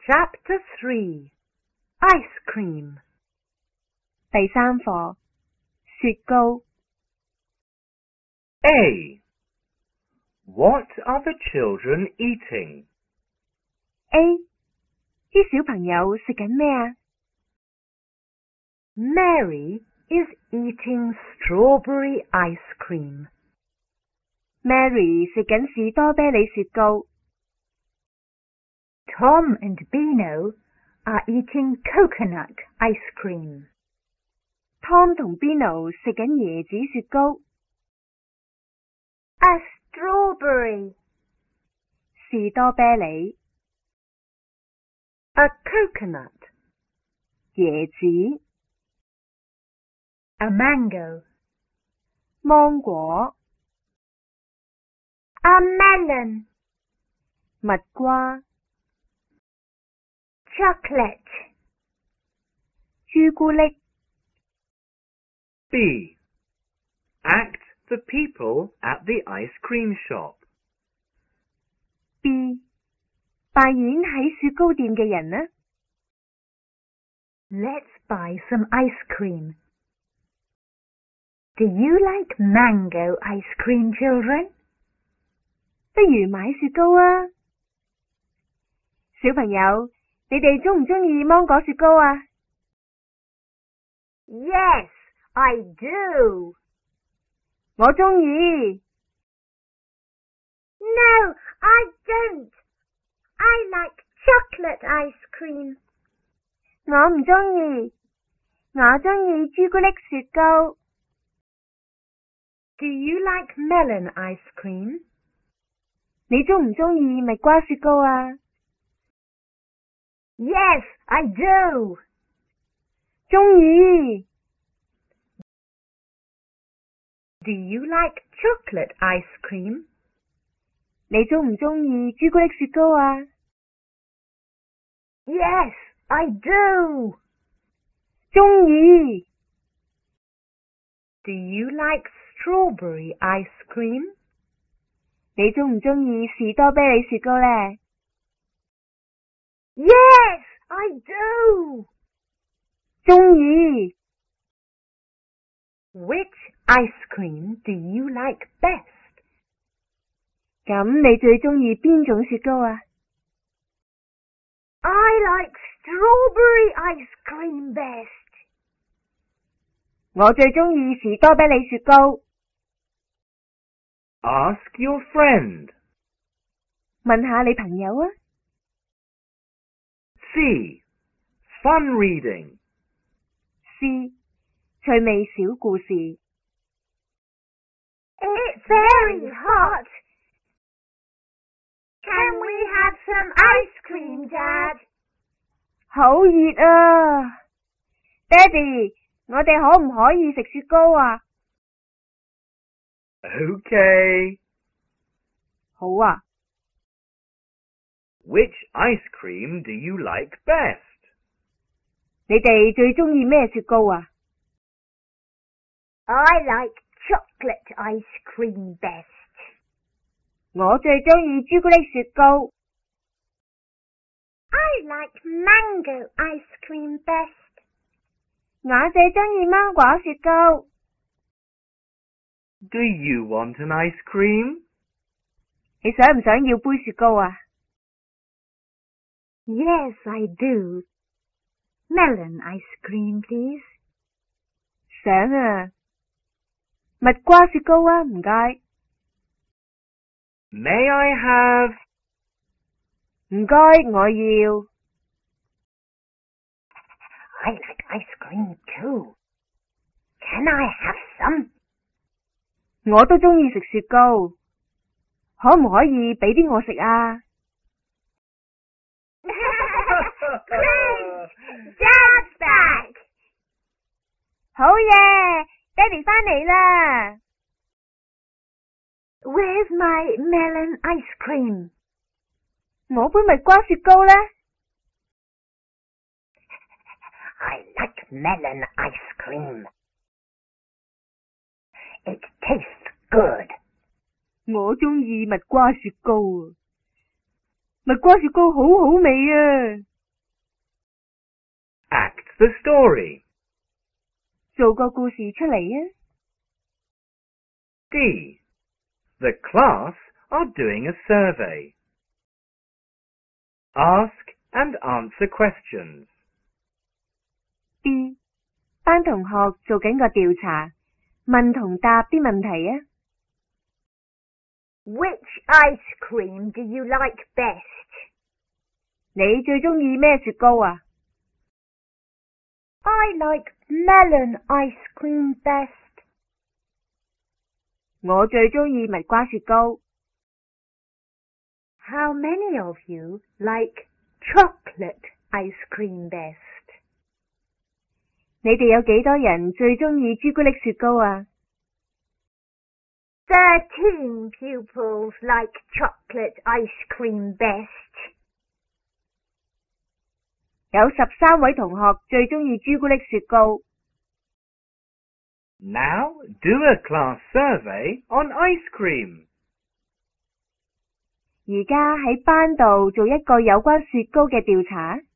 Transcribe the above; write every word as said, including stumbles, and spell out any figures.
Chapter three. Ice cream. 第三課，雪糕。 A. What are the children eating? A. 啲小朋友食緊咩啊？ Mary is eating strawberry ice cream. Mary 食緊士多啤梨雪糕。 Tom and Bino are eating coconut ice cream. Tom 同 Bino 食緊椰子雪糕。 A strawberry. 士多啤梨。 A coconut. 椰子。 A mango. 芒果。 A melon. 蜜瓜。 Chocolate. 朱古力。 B. Act the people at the ice cream shop. B. 扮演喺雪糕店嘅人啊。 Let's buy some ice cream. Do you like mango ice cream, children? 不如買雪糕啊！小朋友，你哋鍾唔鍾意芒果雪糕啊？ Yes, I do. 我鍾意。 No, I don't. I like chocolate ice cream. 我唔鍾意，我鍾意朱古力雪糕。 Do you like melon ice cream? 你鍾唔鍾意蜜瓜雪糕啊？ Yes, I do. 鍾意。 Do you like chocolate ice cream? 你鍾唔鍾意朱古力雪糕啊？ Yes, I do. 鍾意。 Do you like strawberry ice cream? 你鍾唔鍾意士多啤梨雪糕呢？ Yes, I do. 鍾意。 Which ice cream do you like best? 咁你最鍾意邊種雪糕啊？ I like strawberry ice cream best. 我最鍾意士多啤梨雪糕。 Ask your friend. 問下你朋友啊。 C. Fun reading. C. 趣味小故事。 It's very hot. Can we have some ice cream, Dad? 好熱啊！爹哋，我哋可唔可以食雪糕啊？ Okay. 好啊。 Which ice cream do you like best? 你哋最鍾意咩雪糕啊？ I like chocolate ice cream best. 我最鍾意朱古力雪糕。 I like mango ice cream best. 我最鍾意芒果雪糕。 Do you want an ice cream? 你想唔想要杯雪糕啊？ Yes, I do. Melon ice cream, please. 想啊。蜜瓜雪糕啊，唔該。 May I have? 唔該，我要。 I like ice cream too. Can I have some? 我都鍾意食雪糕，可唔可以俾啲我食啊？ Great! Dad's back! 好嘢，爹哋返嚟啦！ Where's my melon ice cream? 我杯蜜瓜雪糕呢？ I like melon ice cream. It tastes good. 我鍾意蜜瓜雪糕啊！蜜瓜雪糕好好味啊！ Act the story. 做個故事出嚟啊。 D. The class are doing a survey. Ask and answer questions. B. 班同學做緊個調查，問同答啲問題啊。 Which ice cream do you like best? 你最鍾意咩雪糕啊？ I like melon ice cream best. 我最鍾意蜜瓜雪糕。 How many of you like chocolate ice cream best? 你哋有幾多人最鍾意朱古力雪糕啊？ Thirteen pupils like chocolate ice cream best. 有十三位同學最鍾意朱古力雪糕。 Now do a class survey on ice cream. 而家喺班度做一個有關雪糕嘅調查。